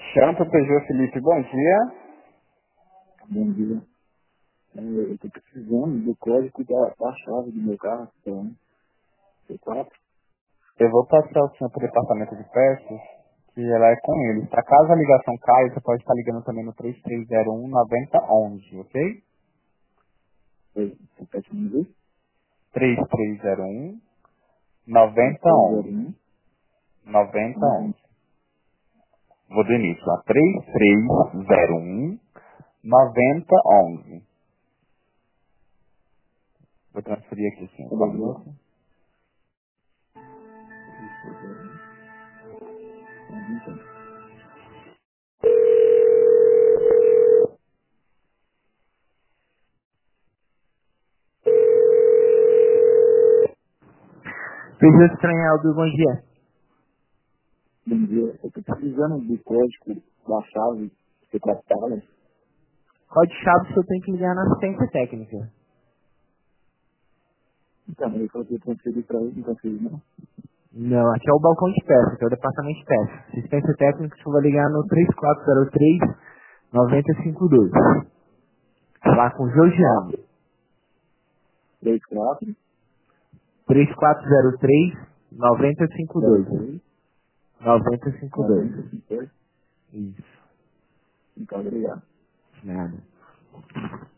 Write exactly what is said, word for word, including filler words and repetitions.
Champa Peugeot Felipe, bom dia. Bom dia. É, eu estou precisando do código da, da chave do meu carro, então, C quatro. Eu vou passar o senhor para o departamento de peças, que ela é com eles. Tá? Caso a ligação caia, você pode estar ligando também no três três zero um, nove zero um um, ok? Foi, repete uma vez. três três zero um, nove três zero três um zero um, um, nove zero um um. noventa. Vou do início, ó. três três zero um, nove zero um um. Vou transferir aqui, sim, só um Beleza. minuto. três três zero um, noventa. Peugeot Estranhaldo, bom dia. Bom dia. Eu estou precisando do código da chave C quatro Talent. Código chave você tem que ligar na assistência técnica. Então, eu falei que eu transferi para ele, não transferi não. Não, aqui é o balcão de peça, que é o departamento de peça. Assistência técnica, você vai ligar no três quatro zero três, nove zero cinco dois. Falar com o Georgiano. quatro, três quatro, três quatro zero três, nove zero cinco zero dois. três, nove zero cinco dois. noventa e cinco. Isso. Então, obrigado. Nada.